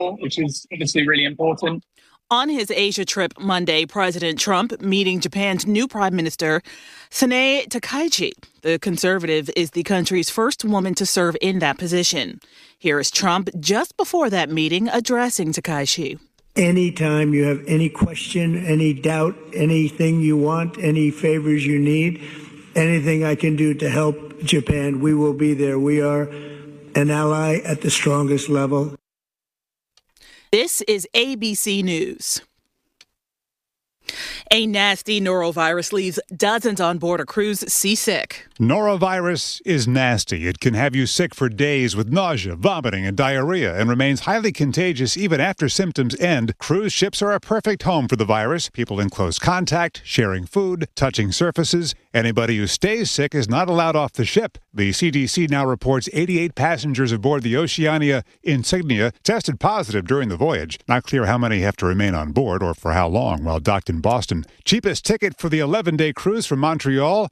which is obviously really important. On his Asia trip Monday, President Trump meeting Japan's new Prime Minister, Sanae Takaichi. The conservative is the country's first woman to serve in that position. Here is Trump just before that meeting addressing Takaichi. Anytime you have any question, any doubt, anything you want, any favors you need, anything I can do to help Japan, we will be there. We are an ally at the strongest level. This is ABC News. A nasty norovirus leaves dozens on board a cruise seasick. Norovirus is nasty. It can have you sick for days with nausea, vomiting, and diarrhea, and remains highly contagious even after symptoms end. Cruise ships are a perfect home for the virus. People in close contact, sharing food, touching surfaces. Anybody who stays sick is not allowed off the ship. The CDC now reports 88 passengers aboard the Oceania Insignia tested positive during the voyage. Not clear how many have to remain on board or for how long while docked in Boston. Cheapest ticket for the 11-day cruise from Montreal,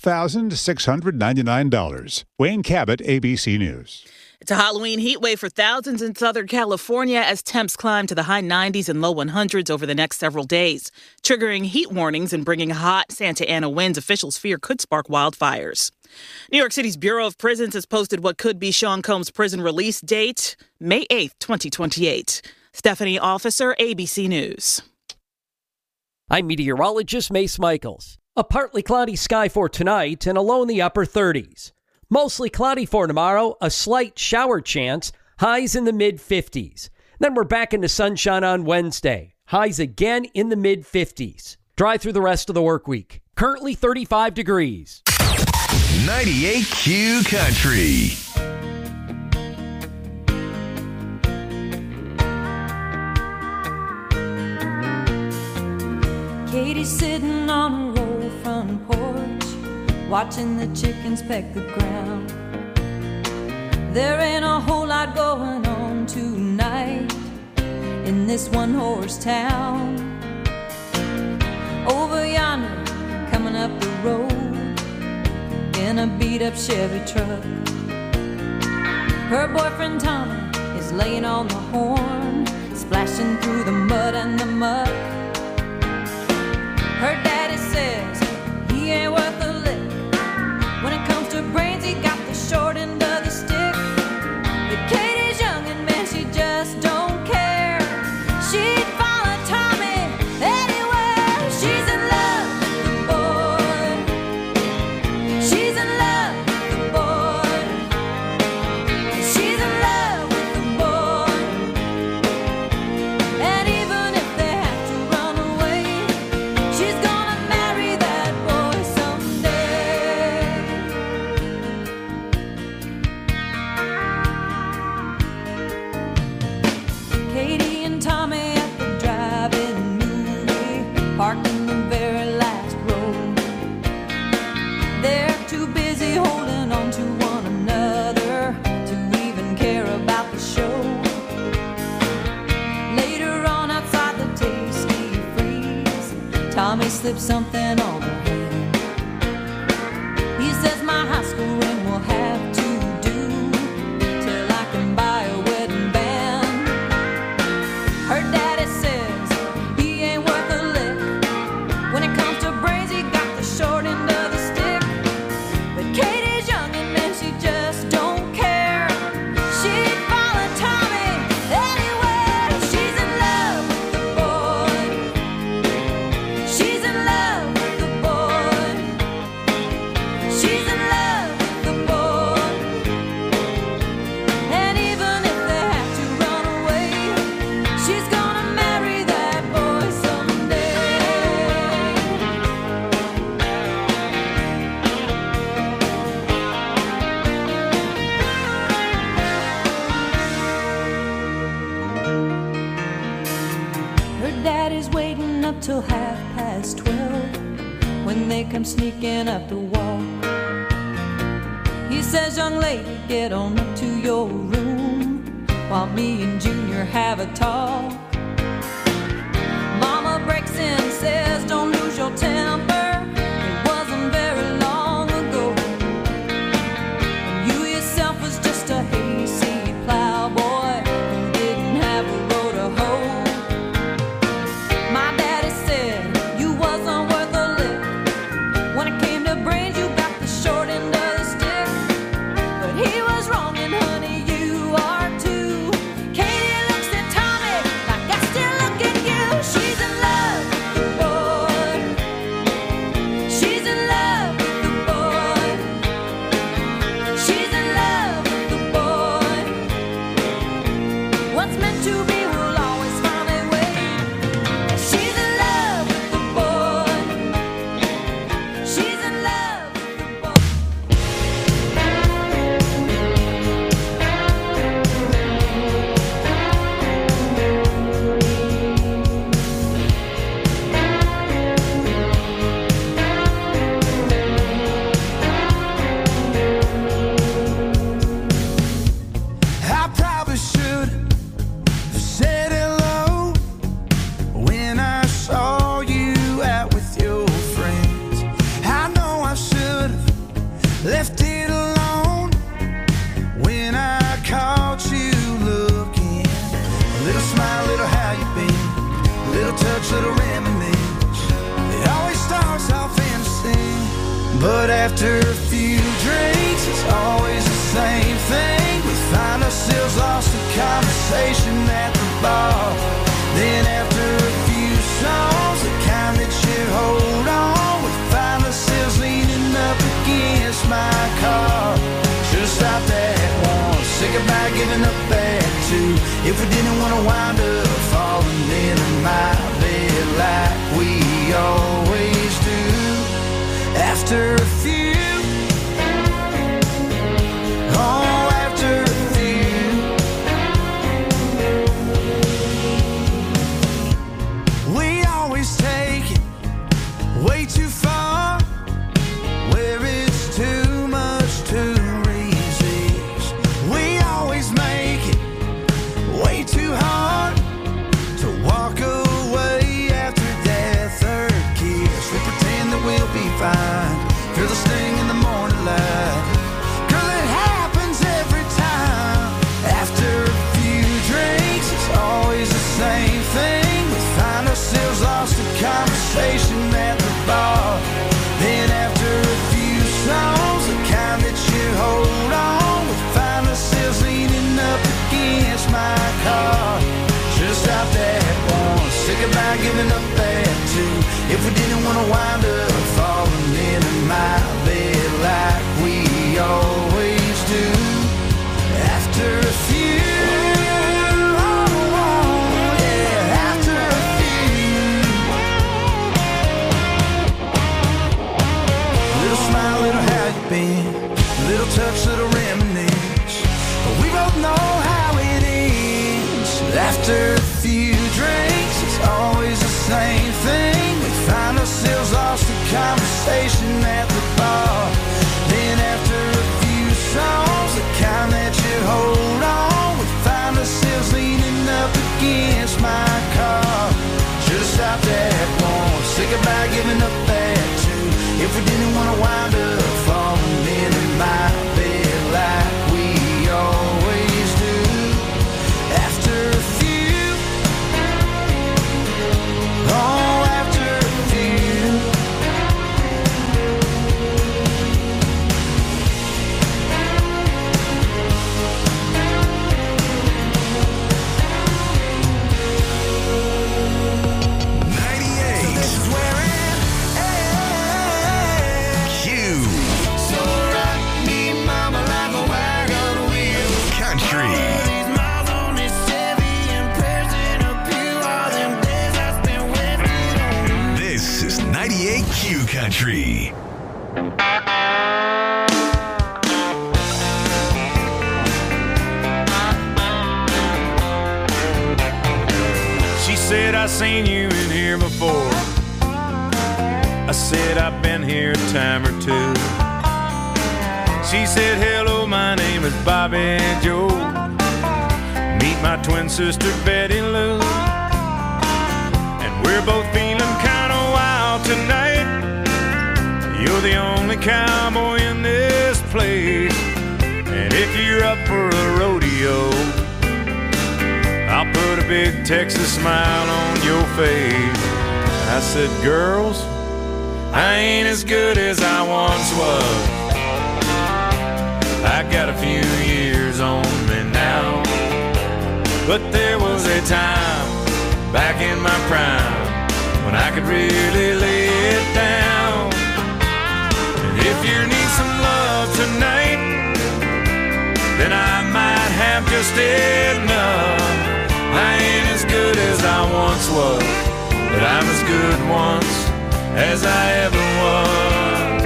$4,699. Wayne Cabot, ABC News. It's a Halloween heat wave for thousands in Southern California as temps climb to the high 90s and low 100s over the next several days, triggering heat warnings and bringing hot Santa Ana winds officials fear could spark wildfires. New York City's Bureau of Prisons has posted what could be Sean Combs' prison release date, May 8th, 2028. Stephanie Officer, ABC News. I'm meteorologist Mace Michaels. A partly cloudy sky for tonight and a low in the upper 30s. Mostly cloudy for tomorrow, a slight shower chance, highs in the mid-50s. Then we're back into sunshine on Wednesday, highs again in the mid-50s. Dry through the rest of the work week. Currently 35 degrees. 98Q Country. Katie's sitting on a roll front porch, watching the chickens peck the ground. There ain't a whole lot going on tonight in this one-horse town. Over yonder, coming up the road in a beat-up Chevy truck, her boyfriend Tommy is laying on the horn, splashing through the mud and the muck. Her daddy says he ain't worth a lick. When it comes to brains, he got the short end of the stick. But Katie's young and man, she just don't care. She'd follow Tommy anywhere. She's in love with the boy. She's in love with the boy. She's in love with the boy. And even if they have to run away, she's gonna marry that boy someday. Katie and Tommy at the drive-in movie, parked in the very last row. They're too busy holding on to one another to even care about the show. Later on outside the Tasty Freeze, Tommy slipped something on her hand. He says my high school ring will have to do till I can buy a wedding band. Her daddy says he ain't worth a lick. When it comes to brains, he got the short end of the stick. But Katie's young and man, she just don't care. She'd follow Tommy anywhere. She's in love with the boy. She's in love with the boy. She's in love with the boy. And even if they have to run away, she's gonna marry that boy someday. Her daddy's waiting up till 12:30 when they come sneaking up the wall. He says, young lady, get on up to your room while me and Junior have a talk. Mama breaks in and says, don't lose your temper. It wasn't very long ago. And you yourself was just a hayseed plowboy who didn't have a meant to be will always find a way. She's in love with the boy. She's in love with the boy. I probably should have said hello when I saw you out with your friends. I know I should have left it alone when I caught you looking. A little smile, little how you been, a little touch, little reminisce. It always starts off innocent, but after a few drinks, it's always the same thing. We find ourselves lost in conversation at the bar. Then after a few songs, the kind that you hold on, we find ourselves leaning up against my car. Should've stopped at one, say goodbye, giving up at two. If we didn't want to wind up falling into my bed like we always do. After a few, oh, after a few, we always take it way too far, where it's too much to resist. We always make it way too hard to walk away after that third kiss. We pretend that we'll be fine, feel the sting in the morning light. Girl, it happens every time. After a few drinks, it's always the same thing. We find ourselves lost in conversation at the bar. Then after a few songs, the kind that you hold on, we find ourselves leaning up against my car. Should've stopped at one, say goodbye, giving up at two. If we didn't want to wind up falling into my bed like we always do. After a few, oh, yeah, after a few. Little smile, little how you been, little touch, little reminisce. But we both know how it ends. After a few drinks, it's always the same thing. We find ourselves lost in conversation at the bar. Then after a few songs, the kind that you hold on, we find ourselves leaning up against my car. Should've stopped at one, say goodbye, giving up at two. If we didn't want to wind up falling into my bed like we always do. After a few, oh, after a few. This is where it ends. So rock me, mama, like a wagon wheel. Country. These miles on this Chevy and prayers in a pew, all them days I spent wasted on you. This is 98Q Country. She said, I seen you in here before. I said, I've been here a time or two. She said, hello, my name is Bobby Joe. Meet my twin sister, Betty Lou. And we're both feeling kind of wild tonight. You're the only cowboy in this place. And if you're up for a rodeo, I'll put a big Texas smile on your face. I said, girls, I ain't as good as I once was. I got a few years on me now. But there was a time back in my prime when I could really lay it down. And if you need some love tonight, then I might have just enough. once was, but I'm as good once as I ever was.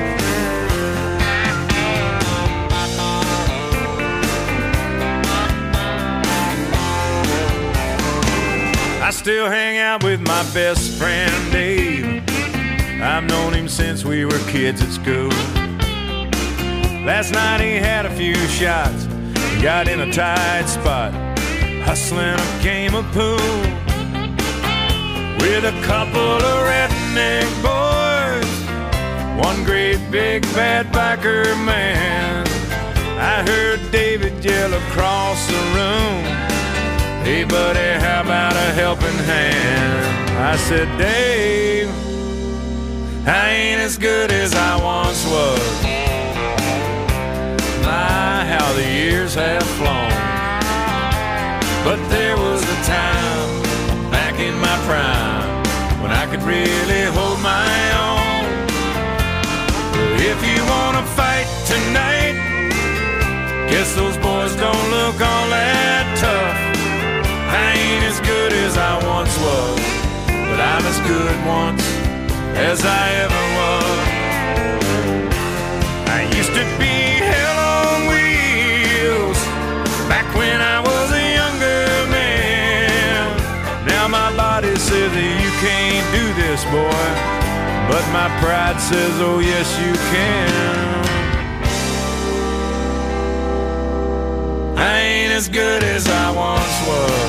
I still hang out with my best friend Dave. I've known him since we were kids at school. Last night he had a few shots and got in a tight spot, hustling a game of pool with a couple of redneck boys, one great big bad biker man. I heard David yell across the room, "Hey buddy, how about a helping hand?" I said, "Dave, I ain't as good as I once was. My, how the years have flown. But there was a time back in my prime when I could really hold my own. If you wanna fight tonight, guess those boys don't look all that tough. I ain't as good as I once was, but I'm as good once as I ever was. I used to be hell on wheels back when I was a younger man. Now my body says that you can't do this, boy, but my pride says, oh yes you can. I ain't as good as I once was.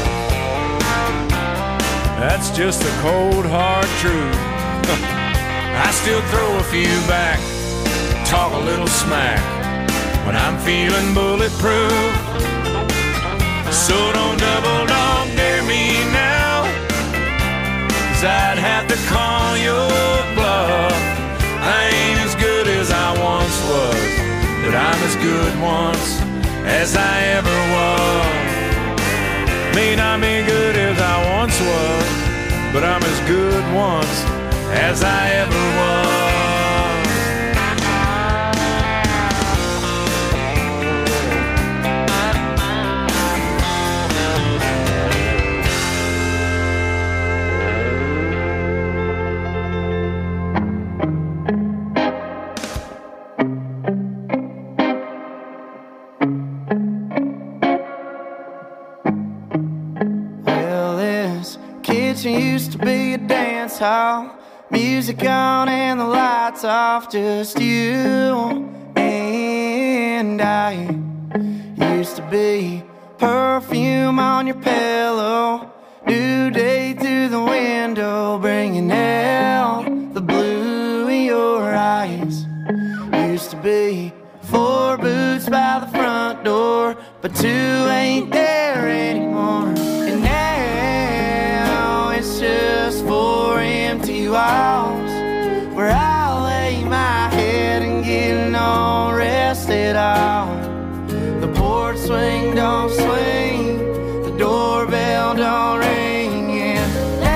That's just the cold hard truth. I still throw a few back, talk a little smack when I'm feeling bulletproof. So don't double dog dare me now, 'cause I'd have to call your bluff. I ain't as good as I once was, but I'm as good once as I ever was. May not be good as I once was, but I'm as good once as I ever was. Well, this kitchen used to be a dance hall. Music on and the lights off, just you and I. Used to be perfume on your pillow, new day through the window, bringing out the blue in your eyes. Used to be 4 boots by the front door, but 2 ain't there anymore. And now it's just 4 empty walls where I lay my head and get no rest at all. The porch swing don't swing, the doorbell don't ring, and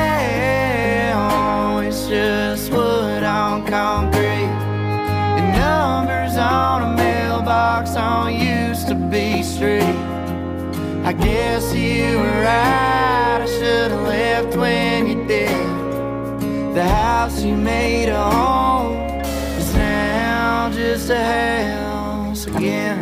now it's just wood on concrete and numbers on a mailbox on used to be street. I guess you were right, I should've left when you did. The house you made a home is now just a house again.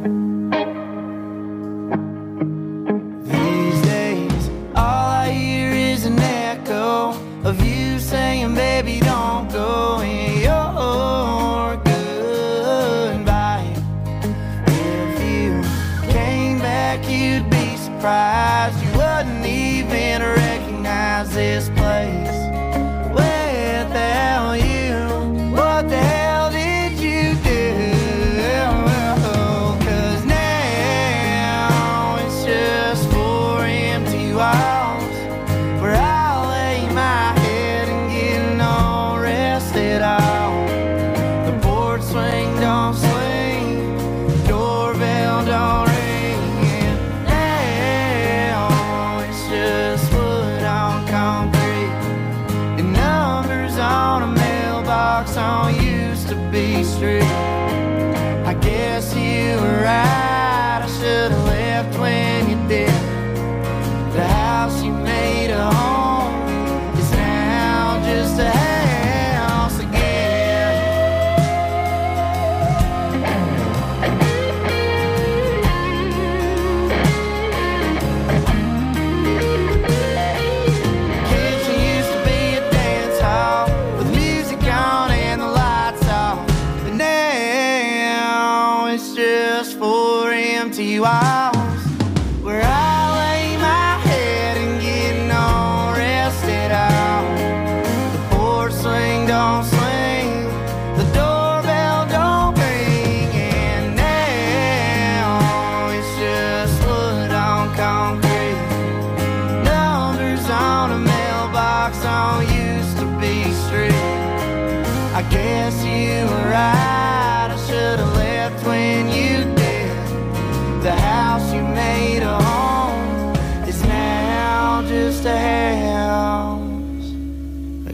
These days, all I hear is an echo of you saying, baby, don't go, and your goodbye. If you came back, you'd be surprised you wouldn't even recognize this place without you. What the hell did you do? 'Cause now it's just 4 empty walls where I lay my head and get no rest at all. The porch swing don't swing, the doorbell don't ring, and now it's just wood on concrete and numbers on a mailbox on used to be street. I guess you were right, I should've left when you did. The house you made a home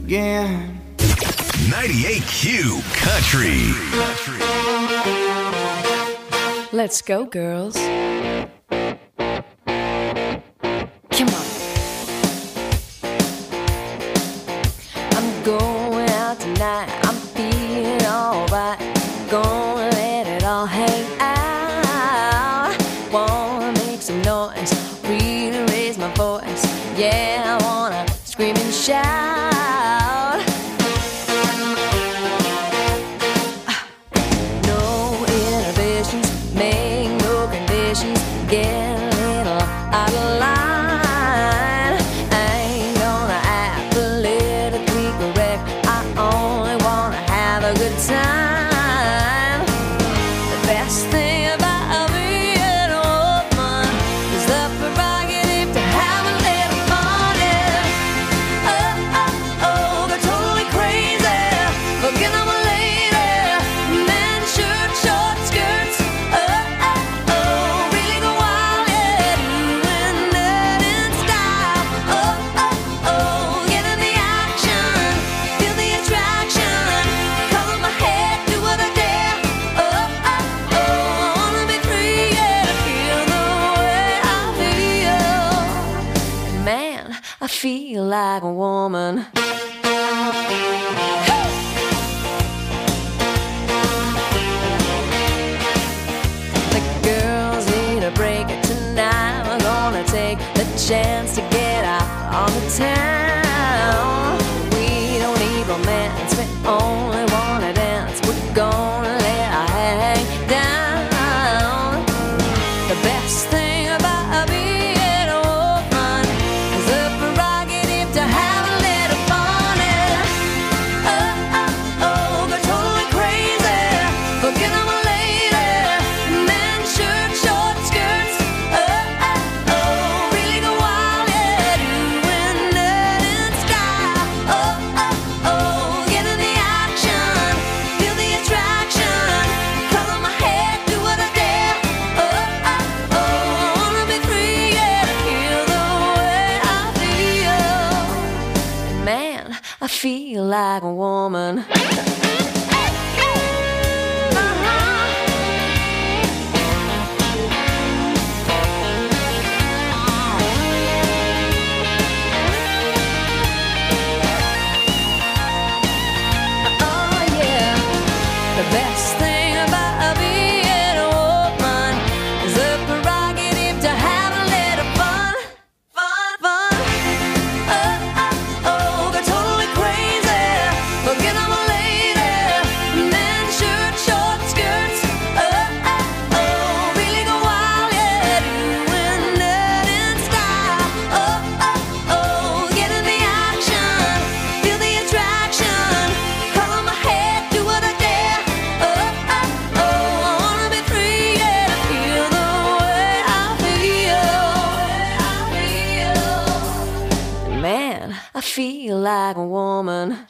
again. 98Q Country. Let's go, girls. Come on. I'm going out tonight. I'm feeling alright. Gonna let it all hang out. Wanna make some noise, really raise my voice. Yeah, I wanna scream and shout. No inhibitions, make no conditions. Get a little out of line. I ain't gonna act politically correct. I only wanna have a good time. The best thing about being a woman is the prerogative to have a little fun. Yeah. Oh, oh, oh, they're totally crazy. Forget I'm a lady. Men, shirt, short skirts. Oh, oh, oh, really go wild. Yeah, doing that in style. Oh, oh, oh, get in the action. Feel the attraction. Color my head, do what I dare. Oh, oh, oh, I wanna be free, yeah, feel the way I feel. Man, I feel like a woman. The girls need a break tonight. We're gonna take the chance to get out on the town. We don't need romance, we only wanna dance. We're gonna let our hang down. The best thing about being a woman is the prerogative to have a little fun. Yeah. Oh, oh, oh, they're totally crazy. Forget I'm a lady. Men, shirt, short skirts. Oh, oh, oh, really go wild. Yeah, doing that in style. Oh, oh, oh, get in the action. Feel the attraction. Color my head, do what I dare. Oh, oh, oh, I wanna be free, yeah, feel the way I feel. Man, I feel like a woman. Oh yeah, the best thing about being a woman is the prerogative to have a little fun, fun, fun. Oh, oh, oh, they're totally crazy. Forget I'm a lady. Men, shirt, short skirts. Oh, oh, oh, really go wild, yeah, doing that in style. Oh, oh, oh, get in the action. Feel the attraction. Color my head, do what I dare. Oh, oh, oh, I wanna be free, yeah, feel the way I feel. Man, I feel like a woman.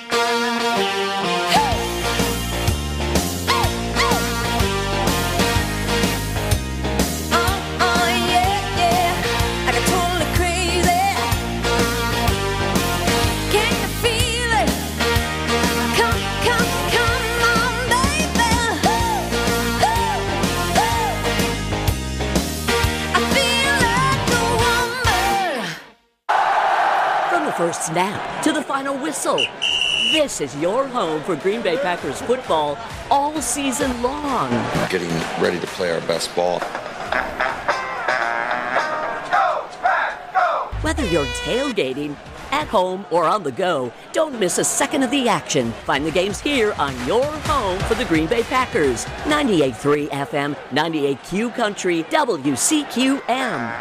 Oh, yeah, yeah, I got totally crazy. Can you feel it? Come, come, come on, baby. I feel like a woman. From the first snap to the final whistle, this is your home for Green Bay Packers football all season long. Getting ready to play our best ball. Whether you're tailgating, at home, or on the go, don't miss a second of the action. Find the games here on your home for the Green Bay Packers. 98.3 FM, 98Q Country, WCQM.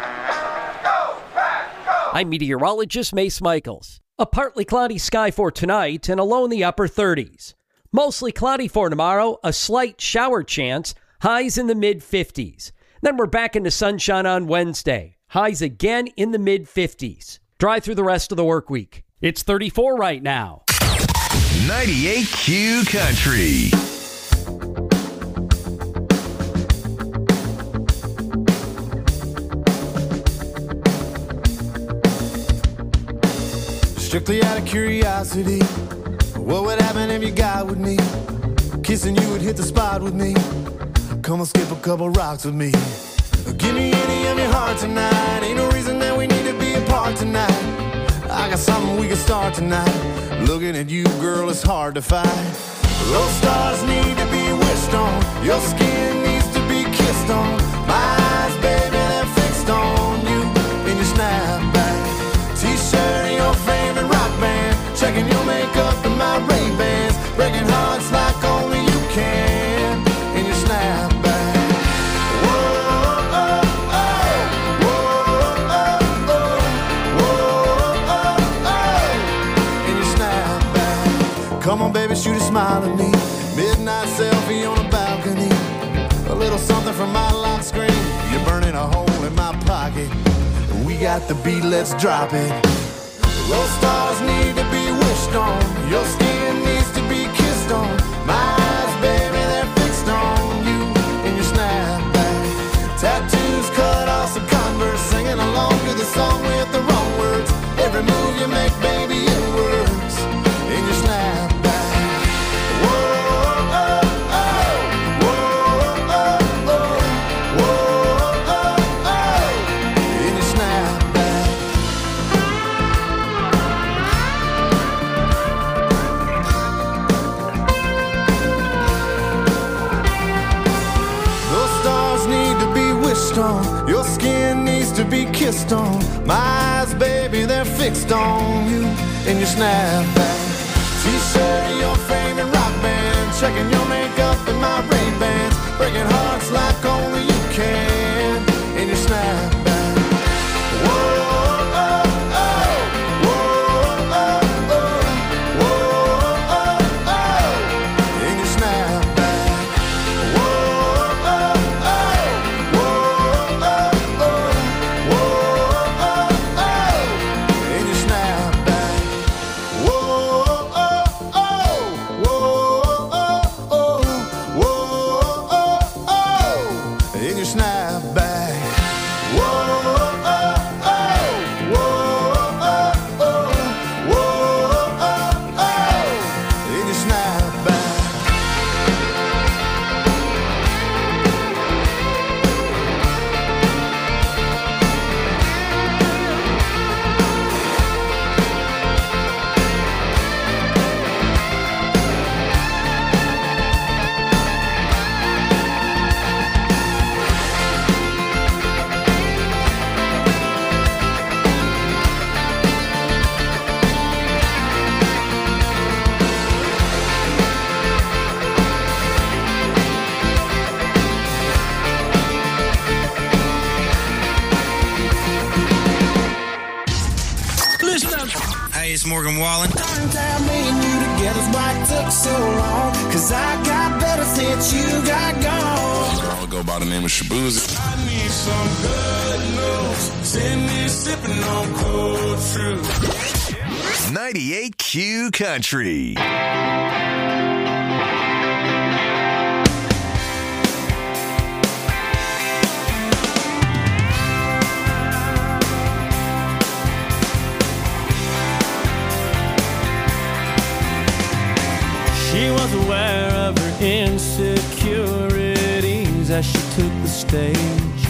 I'm meteorologist Mace Michaels. A partly cloudy sky for tonight and a low in the upper 30s. Mostly cloudy for tomorrow, a slight shower chance, highs in the mid-50s. Then we're back into sunshine on Wednesday, highs again in the mid-50s. Dry through the rest of the work week. It's 34 right now. 98Q Country. Strictly out of curiosity, what would happen if you got with me? Kissing you would hit the spot with me. Come on, skip a couple rocks with me. Give me any of your heart tonight. Ain't no reason that we need to be apart tonight. I got something we can start tonight. Looking at you, girl, it's hard to fight. Those stars need to be wished on. Your skin needs to be kissed on. My eyes, baby, they're fixed on you in your snapback. T-shirt and your favorite rock band. Checking your makeup and my Ray-Bans. Breaking hearts like only you can in your snapback. Whoa, oh, oh. Whoa, oh, oh. Whoa, oh, oh. In your snapback. Come on, baby, shoot a smile at me. Midnight selfie on a balcony. A little something from my lock screen. You're burning a hole in my pocket. We got the beat, let's drop it. Those stars need to be wished on. Your skin needs to be kissed on. My eyes, baby, they're fixed on you in your snapback. Tattoos cut off some Converse. Singing along to the song with the wrong words. Every move you make, baby, it works in your snapback. Whoa, oh, oh. Whoa, oh, oh. Whoa, oh, oh. In your snapback. Those stars need to be wished on. Your skin needs to be kissed on. My eyes, baby, they're fixed on you in your snapback. T-shirt and your favorite rock band. Checking your makeup and my Ray-Bans. Breaking hearts like only you can in your snapback. Whoa, oh, oh. Whoa, oh, oh. Whoa, oh, oh. In your snapback. Whoa, oh, oh. Whoa, oh, oh. Whoa, oh, oh. In your snapback. Whoa, oh, oh. Whoa, oh, oh. Whoa, oh, oh. In your snapback. Whoa, oh, oh. Whoa, oh, oh. Whoa, oh, oh. In your snapback. Hey, it's Morgan Wallen. Time me and you together's why it took so long. Cause I got better since you got gone. I'll go by the name of Shabuzi. I need some good news. Send me sipping on cold fruit. 98Q Country. She was aware of her insecurities as she took the stage.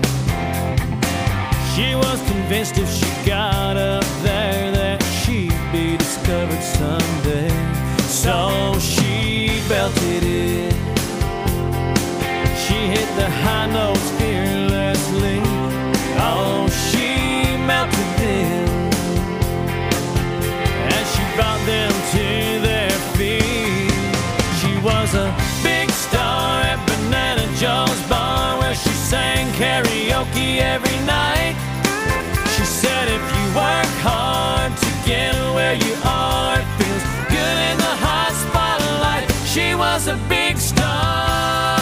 She was convinced if she got up there that she'd be discovered someday. So she belted it. She hit the high notes fearlessly. Oh, she melted them as she brought them to their feet. She was a big star at Banana Joe's bar where she sang karaoke every night. She said if you work hard to get where you are, it feels good in the hot spotlight. She was a big star.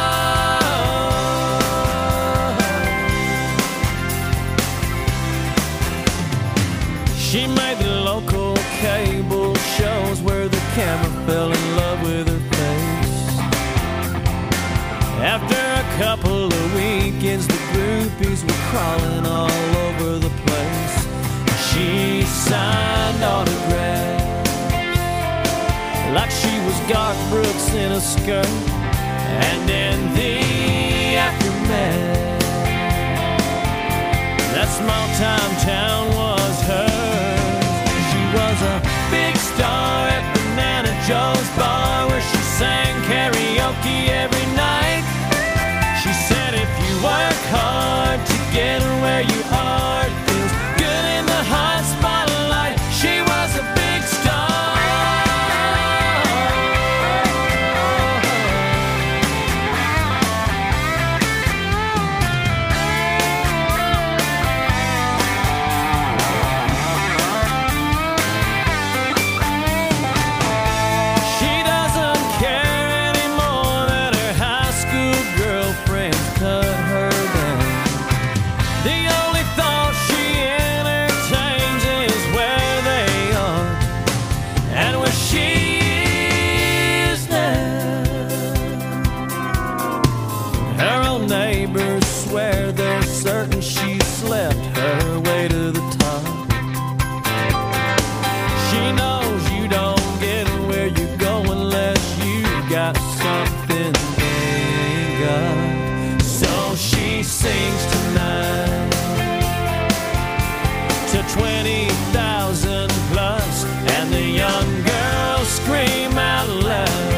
She made the local cable shows where the camera fell in love with her face. After a couple of weekends, the groupies were crawling all over the place. She signed autographs like she was Garth Brooks in a skirt. And in the aftermath, that small-time town was hers. She was a big star at Banana Joe's bar, where she sang karaoke every night. She said if you work hard to get where you are, it feels good in the hot spotlight. She was a big star. Sings tonight to 20,000 plus, and the young girls scream out loud,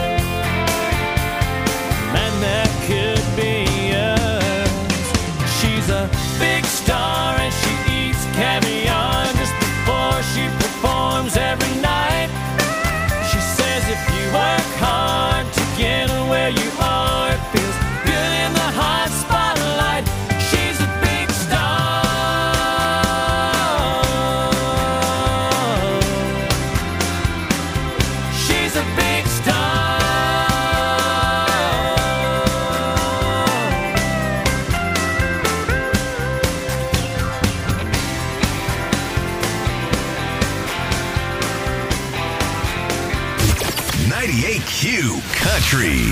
man, that could be us. She's a big star and she eats caviar just before she performs every night. She says if you work hard to get where you are, it feels good in the hot spotlight. She's a big star. She's a big star. 98Q Country.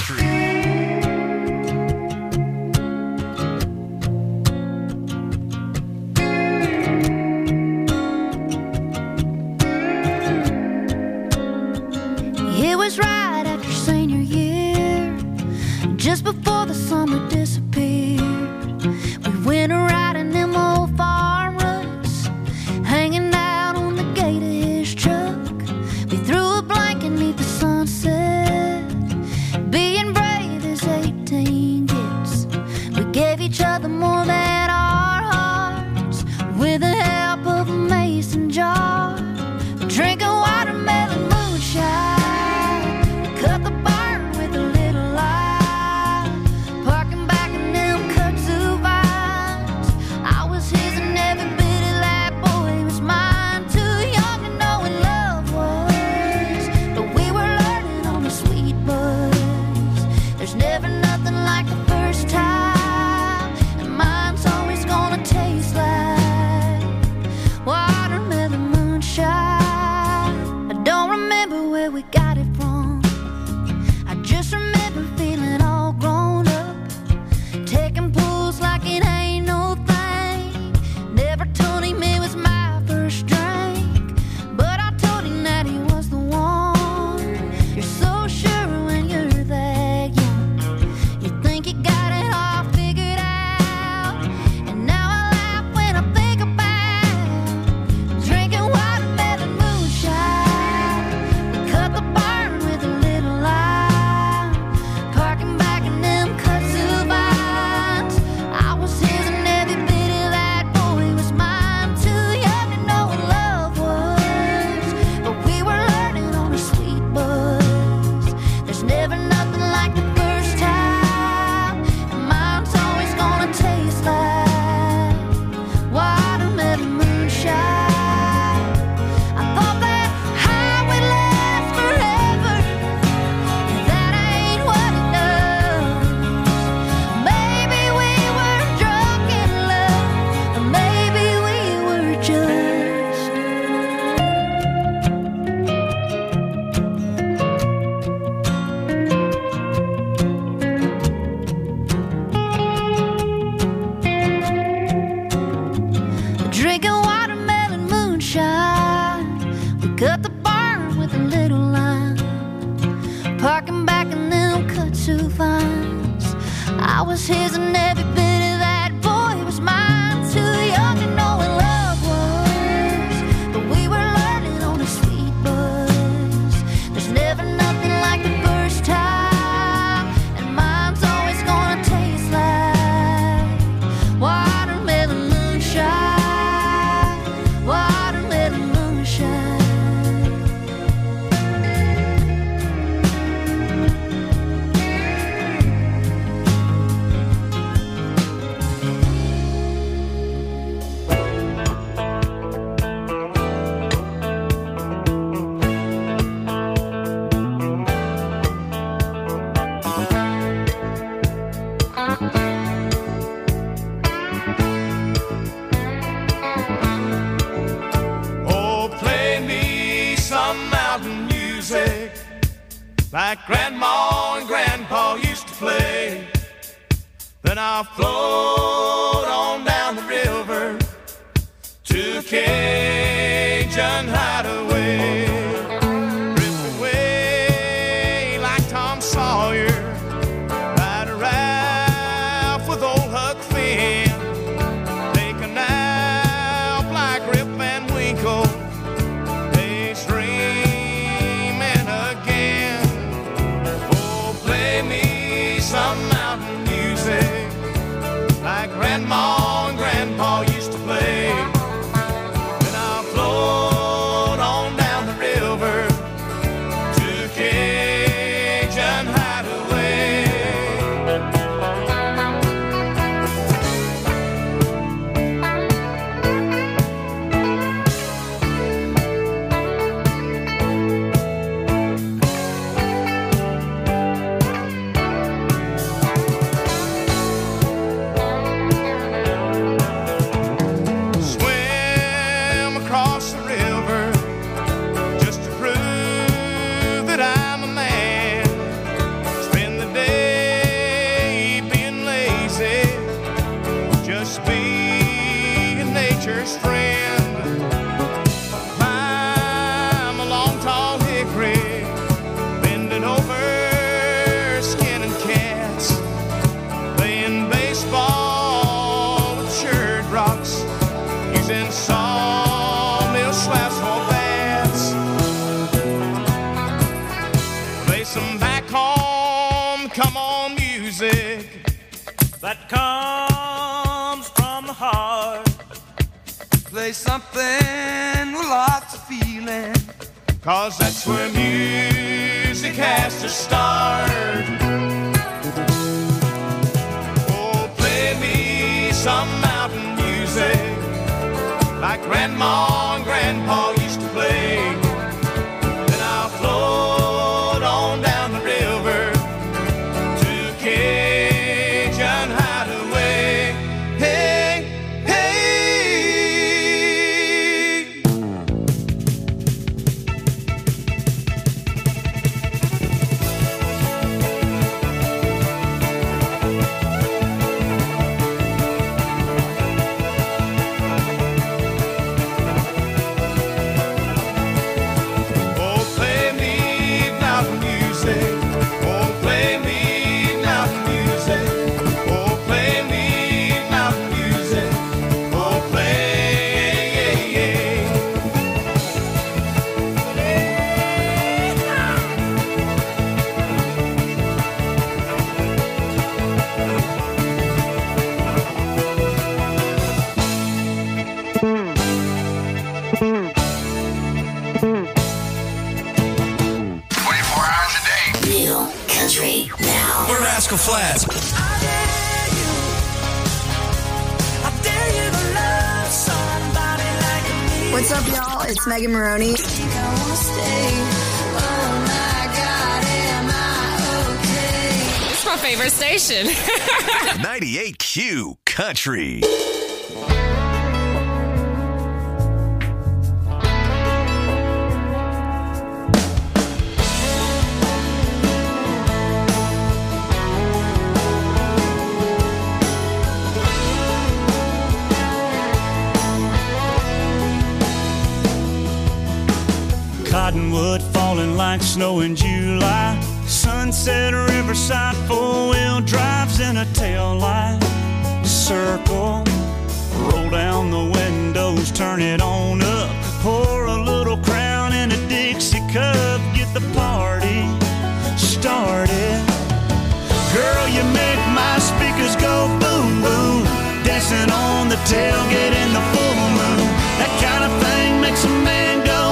It was right after senior year, just before the summer disappeared. We went riding them old farm ruts, hanging out on the gate of his truck. We threw a blanket beneath the sunset, being brave as 18 gets. We gave each other more than our hearts, with the help of a mason jar, drinking watermelon moonshine. Cut the barn with a little light, parking back in them kudzu vines. I was his and every bit of that boy was mine. Too young to know what love was, but we were learning on the sweet buzz. There's never nothing like the first time, and mine's always gonna taste like watermelon moonshine. I don't remember where we got it from, I just remember feeling all grown up, taking pulls like it ain't no thing. Never told him it was my first drink, but I told him that he was the one. You're so sure when you're that young, you think you got it all figured out. And now I laugh when I think about drinking watermelon moonshine. We cut the barn with a little light, parking back in them kudzu vines. I was his and every bit of that boy was mine. Too young to know what love was, but we were learning on a sweet buzz. There's never nothing like the first time, and mine's always gonna taste like watermelon moonshine. I thought that high would last forever, that ain't what it does. Maybe we were drunk in love, or maybe we were just drinking watermelon moonshine. We cut the barn with a little line, I was his and every bit of that boy was mine. Too young to know what love was, but we were learning on a sweet buzz. There's never nothing like the first time, and mine's always gonna taste like watermelon moonshine, watermelon moonshine. Oh, play me some mountain music like Grandma and Grandpa used to play. Then I'll float on down the river to a Cajun hideaway. Drift away like Tom Sawyer, ride a Ralph with old Huck Finn. Take a nap like Rip Van Winkle, daydreaming again. Oh, play me some mountain music like Grandma and Grandpa used to play. Then I'll float on down the river to a Cajun hideaway. Swim across the river just to prove that I'm a man. Spend the day being lazy, just being nature's friend. Climb a long tall hickory, bending over, skinning cats, playing baseball with shirt rocks, using sawmill swabs for bats. Play some back home, come on music that comes from the heart. Play something with lots of feeling, 'cause that's where music has to start. Oh, play me some mountain music like Grandma and Grandpa used to play. Then I'll float on down the river to a Cajun hideaway. Hey, hey. Oh, play me mountain music. Oh, play me mountain music. Oh, play me mountain music. Oh, play. New country now. We're Rascal Flatts. What's up, y'all? It's Megan Maroney. It's my favorite station. 98Q Country. Cottonwood falling like snow in July. Sunset Riverside, four-wheel drives in a tail light. Circle, roll down the windows, turn it on up. Pour a little Crown in a Dixie cup, get the party started. Girl, you make my speakers go boom, boom. Dancing on the tailgate in the full moon. That kind of thing makes a man go,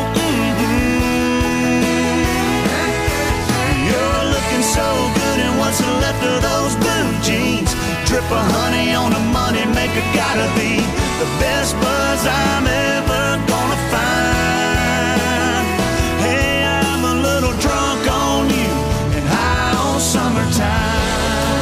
You're looking so good in what's left of those blue jeans. Drip of honey on the money maker, gotta be the best buzz I'm ever gonna find. Hey, I'm a little drunk on you and high on summertime.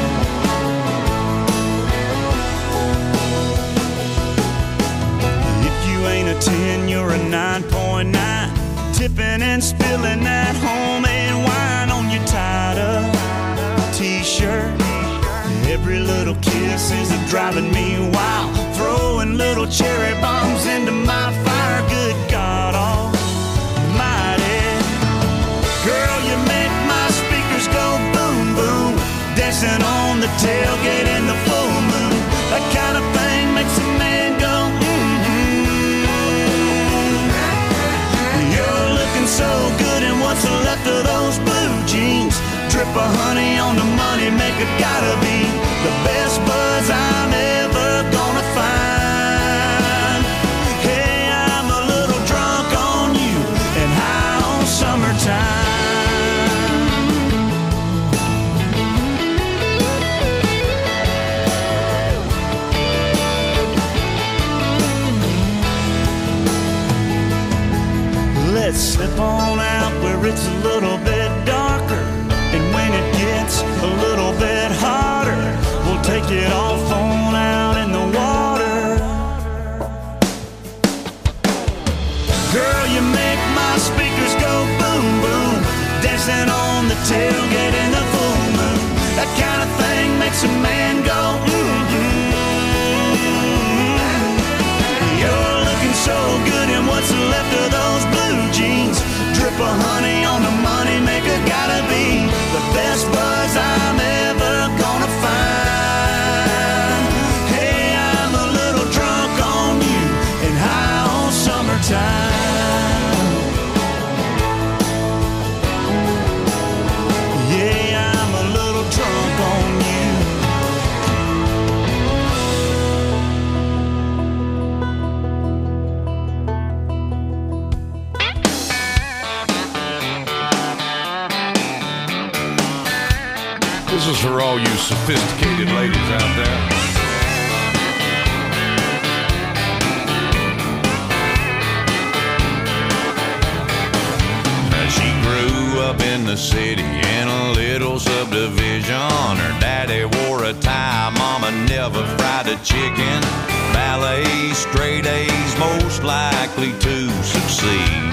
If you ain't a 10, you're a 9.9. Tipping and spilling that homemade wine on your tied-up t-shirt. Every little kiss is driving me wild. Throwing little cherry bombs into my fire. Good God almighty. Girl, you make my speakers go boom, boom. Dancing on the tailgate in the full moon. That kind of thing makes a man go, You're looking so good in what's left of those blue jeans. Drip of honey on the money maker, gotta be the best buzz I'm ever gonna find. Hey, I'm a little drunk on you and high on summertime. Let's slip on out where it's a little bit darker. And when it gets a little bit hotter, we'll take it off on out in the water. Girl, you make my speakers go boom, boom. Dancing on the tailgate in the full moon. That kind of thing makes a man go, You're looking so good in what's left of those blue jeans. Drip of honey on the money maker, gotta be the best buzz I'm ever gonna find. Hey, I'm a little drunk on you and high on summertime. Yeah, I'm a little drunk on you. This is for all you sophisticated ladies out there. Now she grew up in the city in a little subdivision. Her daddy wore a tie, mama never fried a chicken. Ballet, straight A's, most likely to succeed.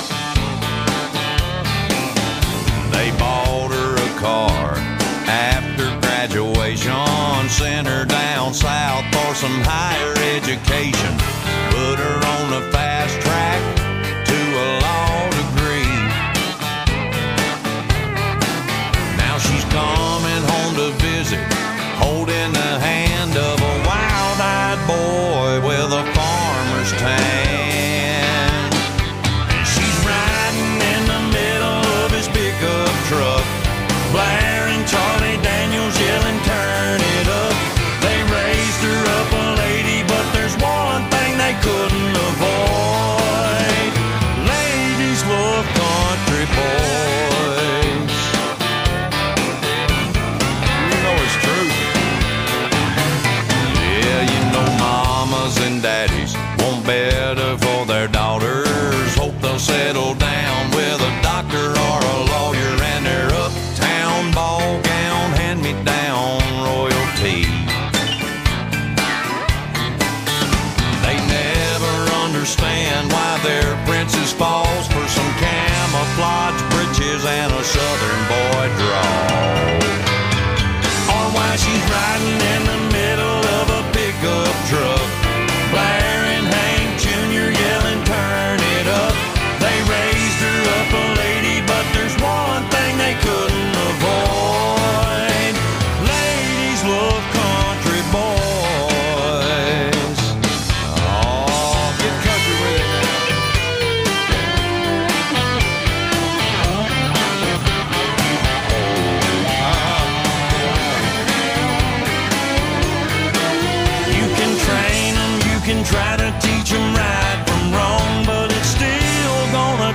They bought her a car after graduation, sent her down south for some higher education, put her on the fast track to a law degree. Now she's coming home to visit, holding the hand of a wild-eyed boy with a farmer's tan. And she's riding in the middle of his pickup truck, blaring Charlie Daniels, yelling, turn it up. They raised her up a lady, but there's one thing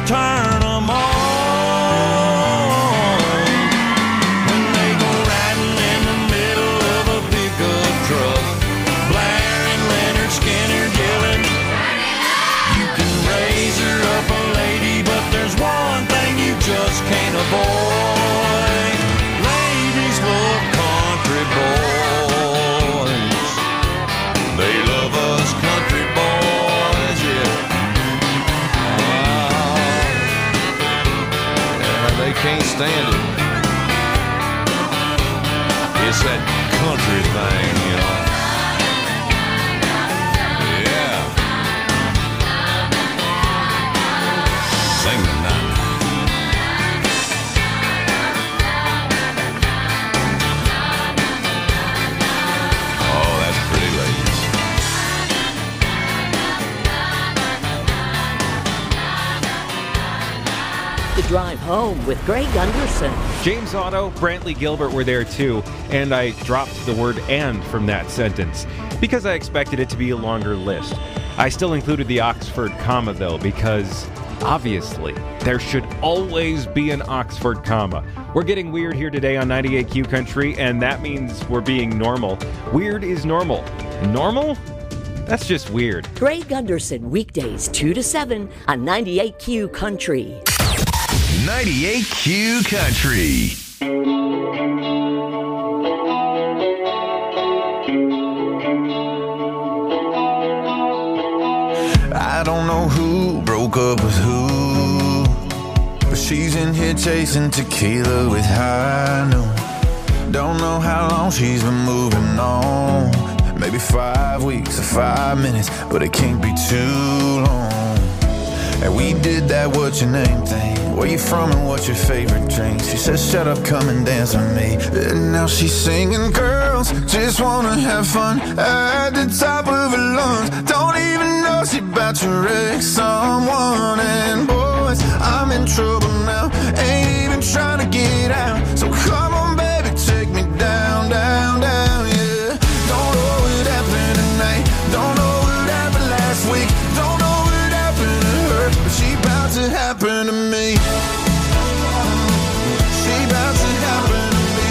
turn them on. When they go riding in the middle of a pickup truck, blaring Leonard Skinner yelling, you can raise her up a lady, but there's one thing you just can't avoid. Ladies love country boys. They love us country boys, yeah. They can't stand it. It's that country thing, you know. Yeah. Sing the night. Oh, that's pretty, ladies. The Drive Home with Greg Gunderson. James Otto, Brantley Gilbert were there too, and I dropped the word "and" from that sentence because I expected it to be a longer list. I still included the Oxford comma though, because obviously there should always be an Oxford comma. We're getting weird here today on 98Q Country, and that means we're being normal. Weird is normal. Normal? That's just weird. Greg Gunderson, weekdays 2 to 7 on 98Q Country. 98Q Country. I don't know who broke up with who, but she's in here chasing tequila with high noon. Don't know how long she's been moving on. Maybe 5 weeks or 5 minutes, but it can't be too long. And we did that what's your name thing. Where you from and what's your favorite drink? She says shut up, come and dance with me. And now she's singing, girls just wanna have fun at the top of her lungs. Don't even know she about to wreck someone. And boys, I'm in trouble now, ain't even trying to get out. So come on baby, take me down, down, down, yeah. Don't know what happened tonight, don't know what happened last week, don't know what happened to her, but she about to happen to me. She about to happen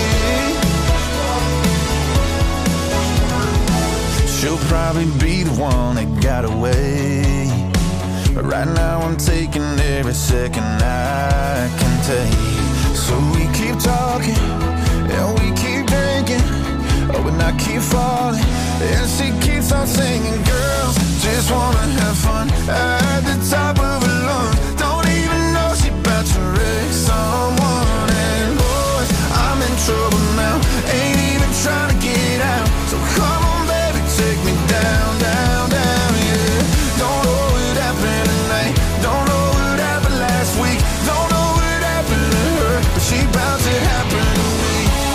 to me. She'll probably be the one that got away, but right now I'm taking every second I can take. So we keep talking and we keep drinking, oh, and I keep falling and she keeps on singing. Girls just wanna have fun at the top of her lungs. Don't even know she about to wreck someone. And boys, I'm in trouble now, ain't even trying to get out. So come on baby, take me down, down, down, yeah. Don't know what happened tonight, don't know what happened last week, don't know what happened to her, but she about to happen to me.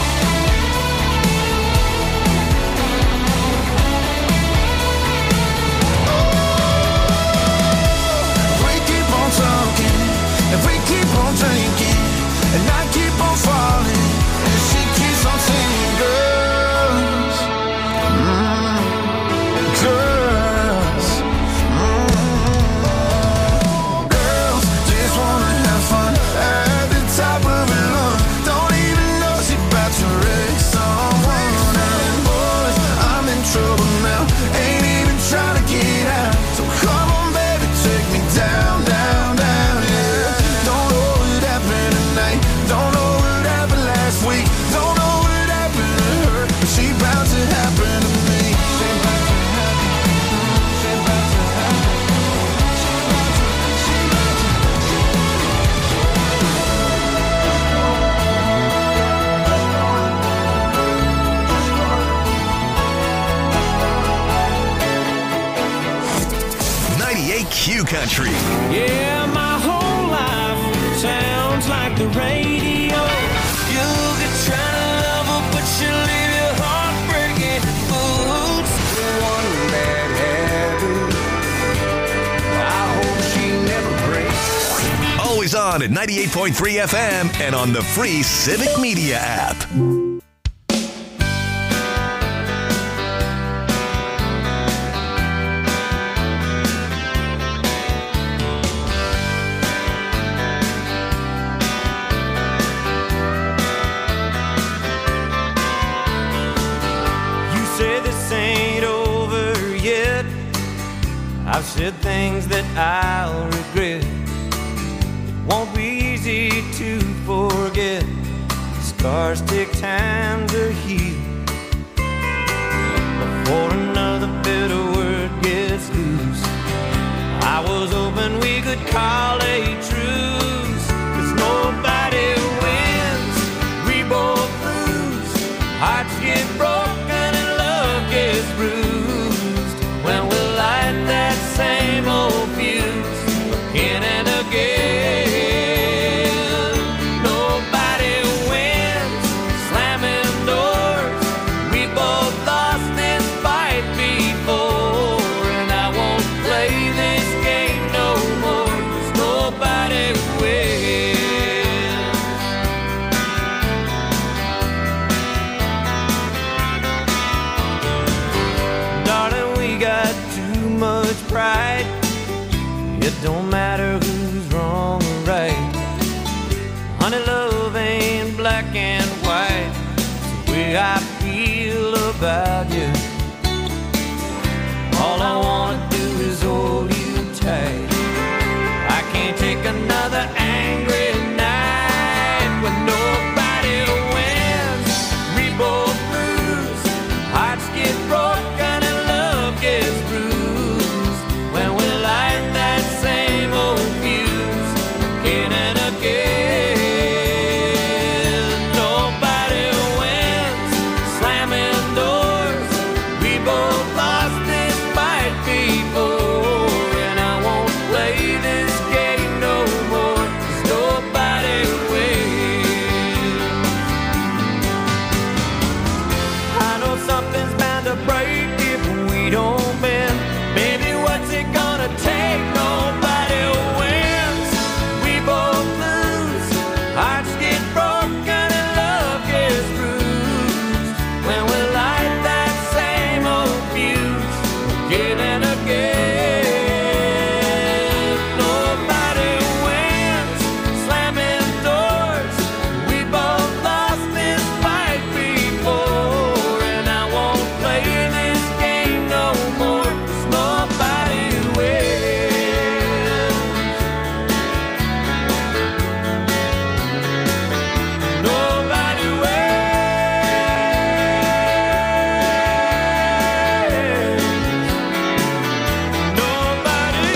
If we keep on drinking, and I keep on falling, and she keeps on singing, girls, girls, girls just wanna have fun at the top of her lungs. Don't even know she about to wreck someone. And boys, I'm in trouble now, ain't even trying to get out. So come on baby, take me down, down, down, yeah. Don't know what happened tonight, don't know what happened last week, don't know what happened to her, but she about to happen to me. She about to happen, she about to happen, she about to, she about to. 98Q Country. Yeah, my whole life sounds like the radio. You could try to love her, but she'll leave your heart breaking. Oops, one bad habit, I hope she never breaks. Always on at 98.3 FM and on the free Civic Media app. I've said things that I'll regret. It won't be easy to forget. Scars take time to heal before another bitter word gets loose. I was hoping we could call a truce, 'cause nobody wins, we both lose. Hearts get broken and love gets bruised when we light that same old fuse again and again. Nobody wins, slamming doors. We both lost this fight before, and I won't play this game no more, 'cause nobody wins. Darling, we got too much pride. It don't matter who's wrong or right. Honey, love ain't black and white. It's the way I feel about you. All I wanna do is hold you tight. I can't take another angry night when nobody wins, we both lose. Hearts get broken and love gets bruised when we light that same old fuse again and again. Nobody wins, slamming doors. We both lost this fight before, and I won't play this game no more, 'cause nobody wins. I know something's bound to break if we don't bend. Baby, what's it gonna take? Nobody wins, we both lose. Hearts get broken and love gets bruised when we light that same old fuse again and again. Nobody wins, slamming doors. We both lost this fight before, and I won't play this game no more, 'cause nobody wins. Nobody wins. Nobody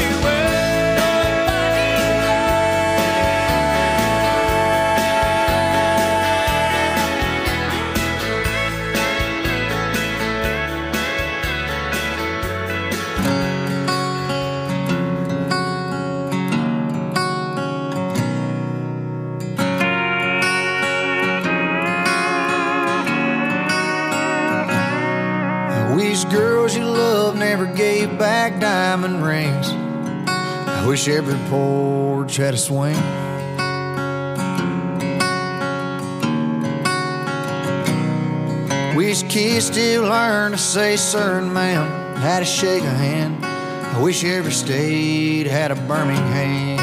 I wish girls you love never gave back diamond rings. I wish every porch had a swing. Wish kids still learn to say sir and ma'am, how to shake a hand. I wish every state had a Birmingham.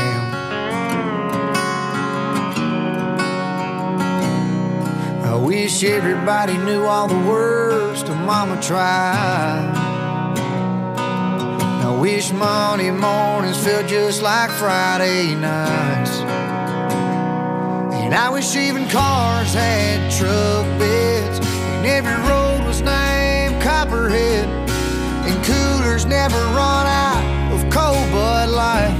I wish everybody knew all the words to Mama Tried. I wish Monday mornings felt just like Friday nights. And I wish even cars had truck beds, and every road was named Copperhead, and coolers never run out of cold Bud Light.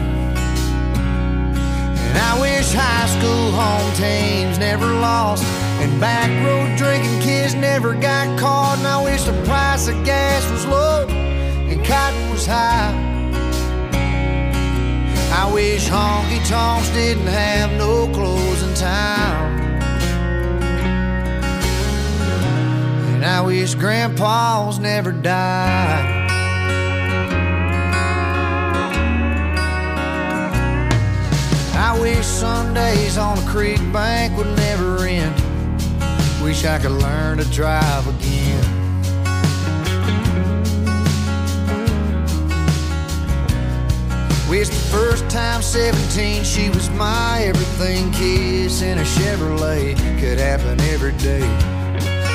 And I wish high school home teams never lost, and back road drinking kids never got caught. And I wish the price of gas was low and cotton was high. I wish honky tonks didn't have no closing time. And I wish grandpas never died. I wish Sundays on the creek bank would never end. Wish I could learn to drive again. Wish the first time 17 she was my everything. Kiss in a Chevrolet could happen every day.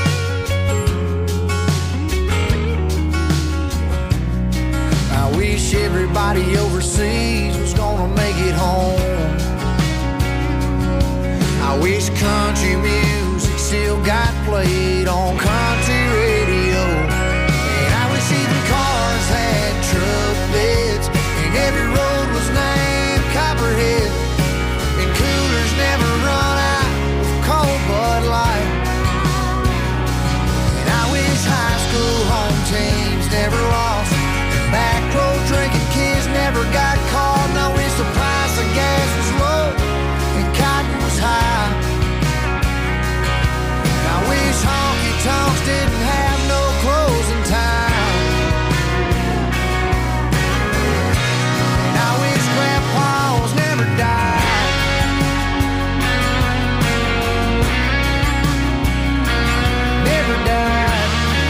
I wish everybody overseas was gonna make it home. I wish country music still got played on country radio. And I wish even cars had truck beds and every road was named Copperhead. And coolers never run out of cold Bud Light. And I wish high school home teams never lost. And back road drinking kids never got caught. And I wish the price of gas was low and cotton was high. And I wish honky tonks didn't have no closing time. And I wish grandpas never died. Never died.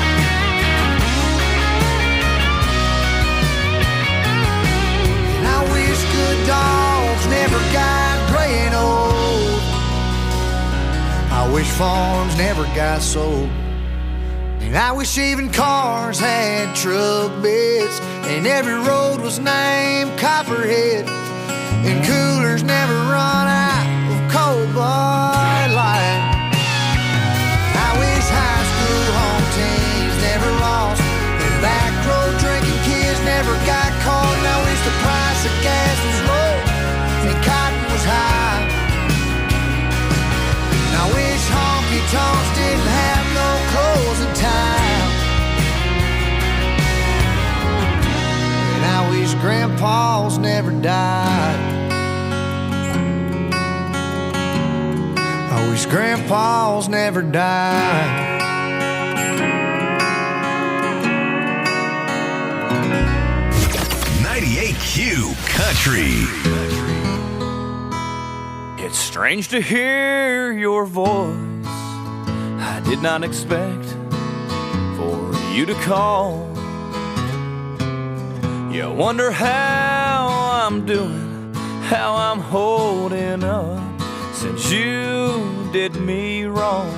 And I wish good dogs never got gray and old. I wish farms never got sold. And I wish even cars had truck beds and every road was named Copperhead. And coolers never run out of cold Bud Light. I wish high school home teams never lost and back road drinking kids never got caught. And I wish the price of gas was low and cotton was high. And I wish honky tonks didn't have no closing time. And I wish grandpas never died. I wish grandpas never died. 98Q Country. It's strange to hear your voice. I did not expect for you to call. You wonder how I'm doing, how I'm holding up since you did me wrong.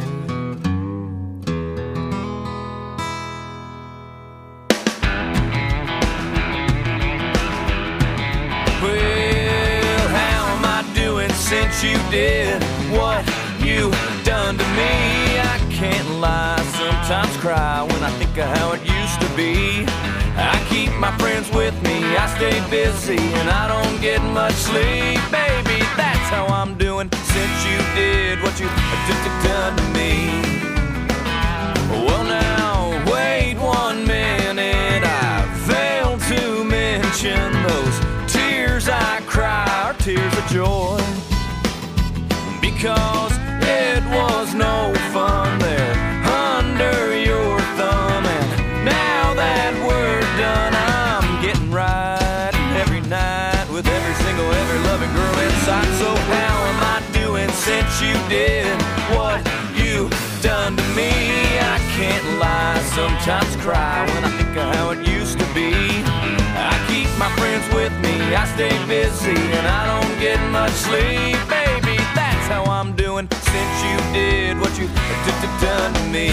Well, how am I doing since you did what you done to me? I can't lie, sometimes cry when I think of how it used to be. I keep my friends with me, I stay busy, and I don't get much sleep. Baby, that's how I'm doing since you did what you done to me. Well now, wait 1 minute, I failed to mention those tears I cry are tears of joy. Because it was no fun there under your thumb, and now that we're done, I'm getting right every night with every single, every loving girl in sight. So how am I doing since you did what you done to me? I can't lie, sometimes cry when I think of how it used to be. I keep my friends with me, I stay busy, and I don't get much sleep. Baby, that's how I'm doing since you did what you done to me.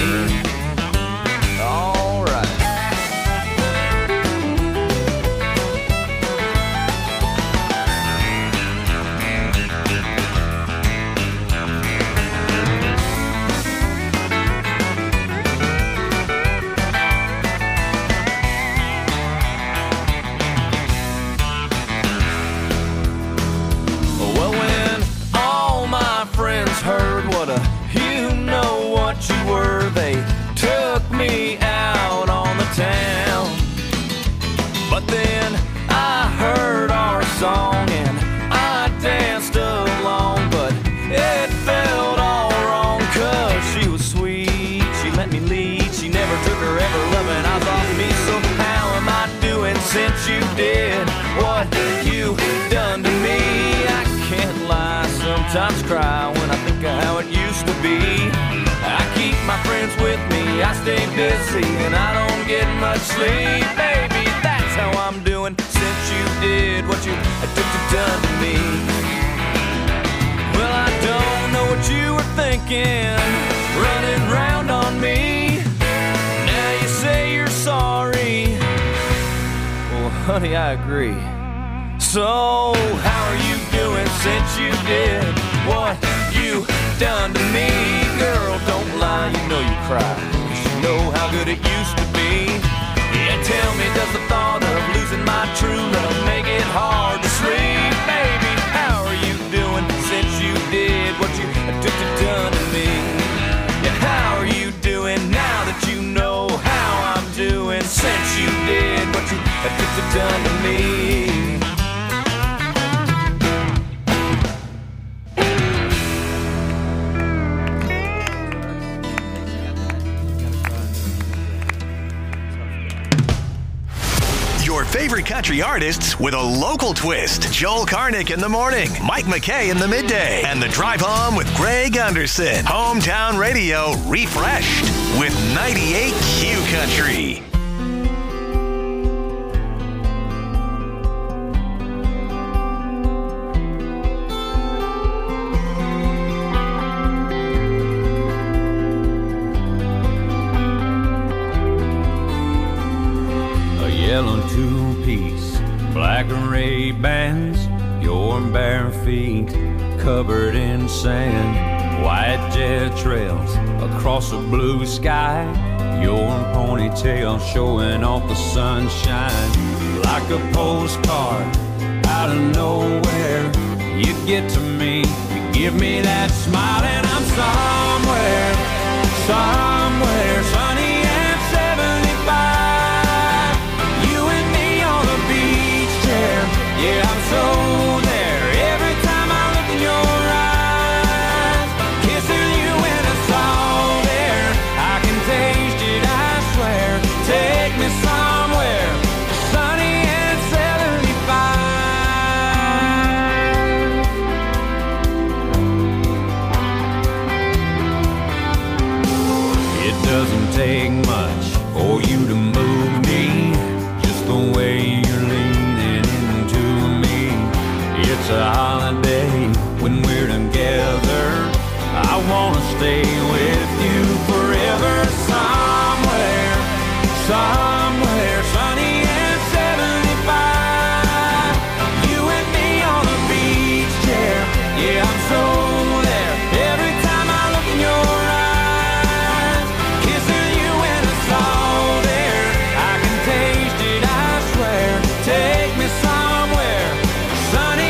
All right. Well, when all my friends heard what a you-know-what you were, they took me out on the town. But then I heard our song and I danced along, but it felt all wrong, 'cause she was sweet, she let me lead, she never took her ever-loving eyes off me. So how am I doing since you did what you done to me? I can't lie, sometimes cry when I think of how it used to be. I keep my friends with me, I stay busy, and I don't get much sleep. Baby, that's how I'm doing since you did what you done to me. Well, I don't know what you were thinking, running round on me. Now you say you're sorry. Well, honey, I agree. So, how are you doing since you did what you done to me? Girl, don't lie, you know you cried, 'cause you know how good it used to be. Yeah, tell me, does the thought of losing my true love make it hard to sleep? Baby, how are you doing since you did what you done to me? Yeah, how are you doing now that you know how I'm doing since you did what you done to me? Your favorite country artists with a local twist. Joel Karnick in the morning, Mike McKay in the midday, and The Drive Home with Greg Anderson. Hometown radio refreshed with 98 Q Country. Yellow two-piece, black Ray-Bans, your bare feet covered in sand, white jet trails across a blue sky, your ponytail showing off the sunshine. Like a postcard out of nowhere, you get to me, you give me that smile, and I'm somewhere sunny and 75. Yeah, I'm so there every time I look in your eyes. Kissing you when it's all there, I can taste it, I swear. Take me somewhere sunny and 75. It doesn't take much for you to move me, just the way you're leaning. It's a holiday when we're together. I wanna stay with you forever. Somewhere sunny and 75. You and me on the beach chair. Yeah, I'm so there every time I look in your eyes. Kissing you when it's all there, I can taste it, I swear. Take me somewhere sunny.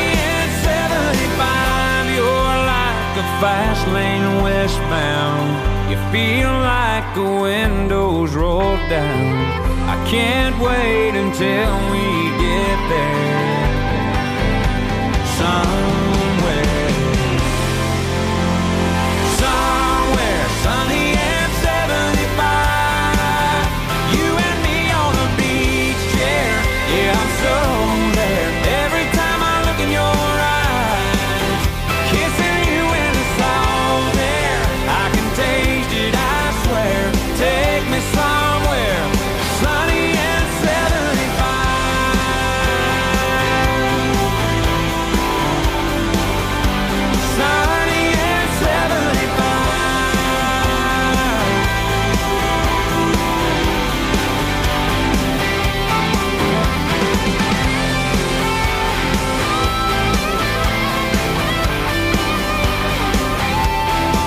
Fast lane westbound, you feel like the windows roll down. I can't wait until we get there.